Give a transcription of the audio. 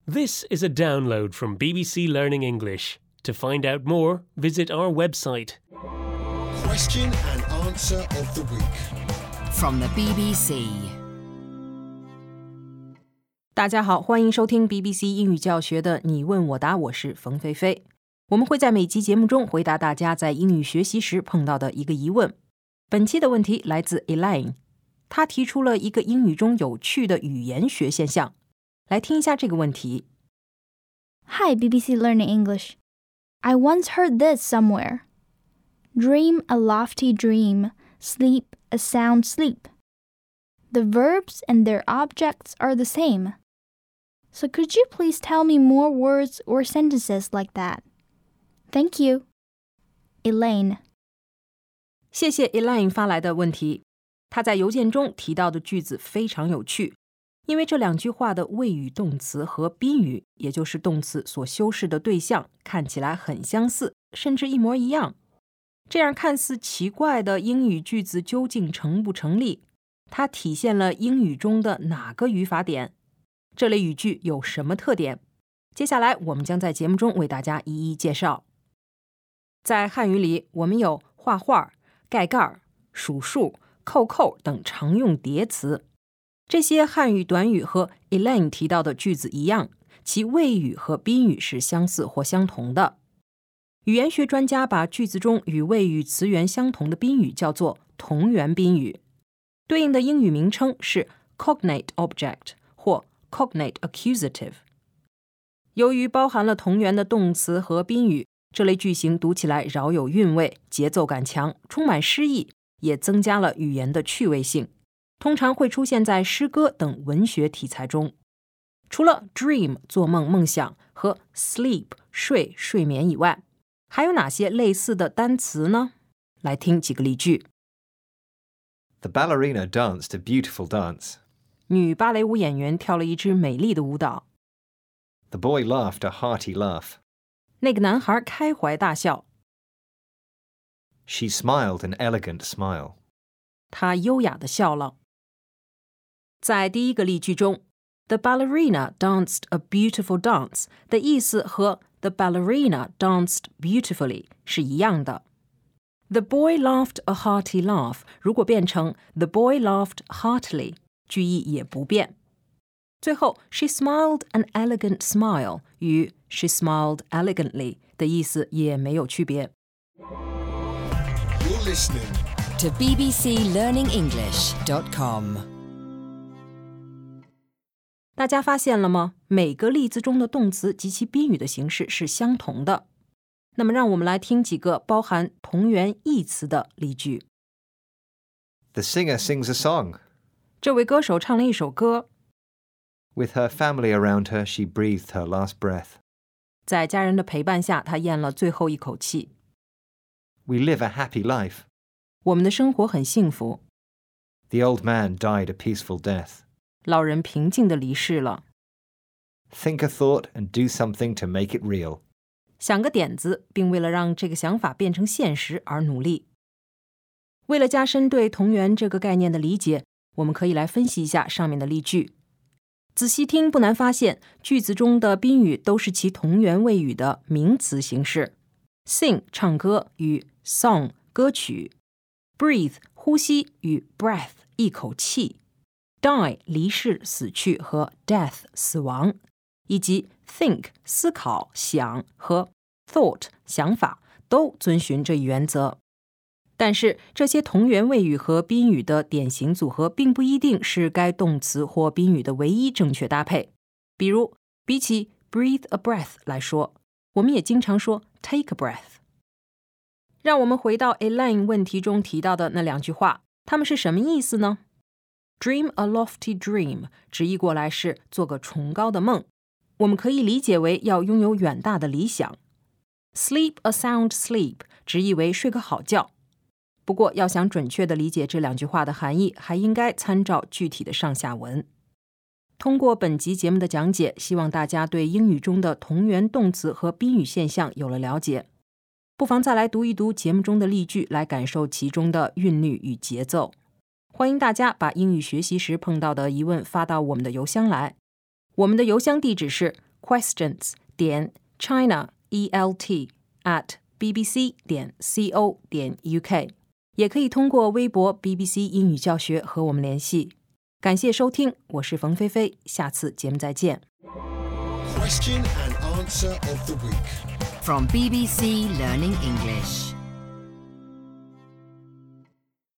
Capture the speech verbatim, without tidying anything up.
This is a download from B B C Learning English. To find out more, visit our website. Question and answer of the week. From the B B C. 大家好，欢迎收听 B B C 英语教学的你问我答，我是冯菲菲。我们会在每集节目中回答大家在英语学习时碰到的一个疑问。本期的问题来自 Elaine， 她提出了一个英语中有趣的语言学现象。来听一下这个问题。 Hi, B B C Learning English. I once heard this somewhere. Dream a lofty dream, sleep a sound sleep. The verbs and their objects are the same. So could you please tell me more words or sentences like that? Thank you. Elaine. 谢谢 Elaine 发来的问题。她在邮件中提到的句子非常有趣，因为这两句话的谓语动词和宾语，也就是动词所修饰的对象，看起来很相似，甚至一模一样。这样看似奇怪的英语句子究竟成不成立？它体现了英语中的哪个语法点？这类语句有什么特点？接下来我们将在节目中为大家一一介绍。在汉语里，我们有画画、盖盖、数数、扣扣等常用叠词。这些汉语短语和 Elaine 提到的句子一样，其谓语和宾语是相似或相同的。语言学专家把句子中与谓语词源相同的宾语叫做同源宾语，对应的英语名称是 cognate object 或 cognate accusative。 由于包含了同源的动词和宾语，这类句型读起来饶有韵味，节奏感强，充满诗意，也增加了语言的趣味性，通常会出现在诗歌等文学题材中。除了 dream 做梦梦想和 sleep 睡睡眠以外，还有哪些类似的单词呢？来听几个例句。 The ballerina danced a beautiful dance. 女芭蕾舞演员跳了一支美丽的舞蹈。 The boy laughed a hearty laugh. 那个男孩开怀大笑。 She smiled an elegant smile. 他优雅地笑了。在第一个例句中， The ballerina danced a beautiful dance 的意思和 The ballerina danced beautifully 是一样的。 The boy laughed a hearty laugh 如果变成 The boy laughed heartily 句意也不变。最后 She smiled an elegant smile 与 She smiled elegantly 的意思也没有区别。 You're listening To b b c learning english dot com. 大家发现了吗？每个例子中的动词及其宾语的形式是相同的。那么让我们来听几个包含同源异词的例句。 The singer sings a song. 这位歌手唱了一首歌。 With her family around her, she breathed her last breath. 在家人的陪伴下，她咽了最后一口气。 We live a happy life. 我们的生活很幸福。 The old man died a peaceful death. 老人平静地离世了。 Think a thought and do something to make it real. 想个点子，并为了让这个想法变成现实而努力。为了加深对同源这个概念的理解，我们可以来分析一下上面的例句。仔细听，不难发现，句子中的宾语都是其同源谓语的名词形式。Sing 唱歌与 song 歌曲， breathe 呼吸与 breath 一口气， die 离世死去和 death 死亡，以及 think 思考想和 thought 想法都遵循这一原则。但是这些同源谓语和宾语的典型组合并不一定是该动词或宾语的唯一正确搭配。比如比起 breathe a breath 来说，我们也经常说 take a breath。 让我们回到 Elaine 问题中提到的那两句话，它们是什么意思呢？ Dream a lofty dream 直译过来是做个崇高的梦，我们可以理解为要拥有远大的理想。 Sleep a sound sleep 直译为睡个好觉。不过要想准确地理解这两句话的含义，还应该参照具体的上下文。通过本集节目的讲解，希望大家对英语中的同源动词和宾语现象有了了解。不妨再来读一读节目中的例句，来感受其中的韵律与节奏。欢迎大家把英语学习时碰到的疑问发到我们的邮箱来。我们的邮箱地址是 questions 点 china e l t at b b c 点 co 点 u k， 也可以通过微博 B B C 英语教学和我们联系。感谢收听，我是冯菲菲，下次节目再见。 Question and answer of the week. From B B C Learning English.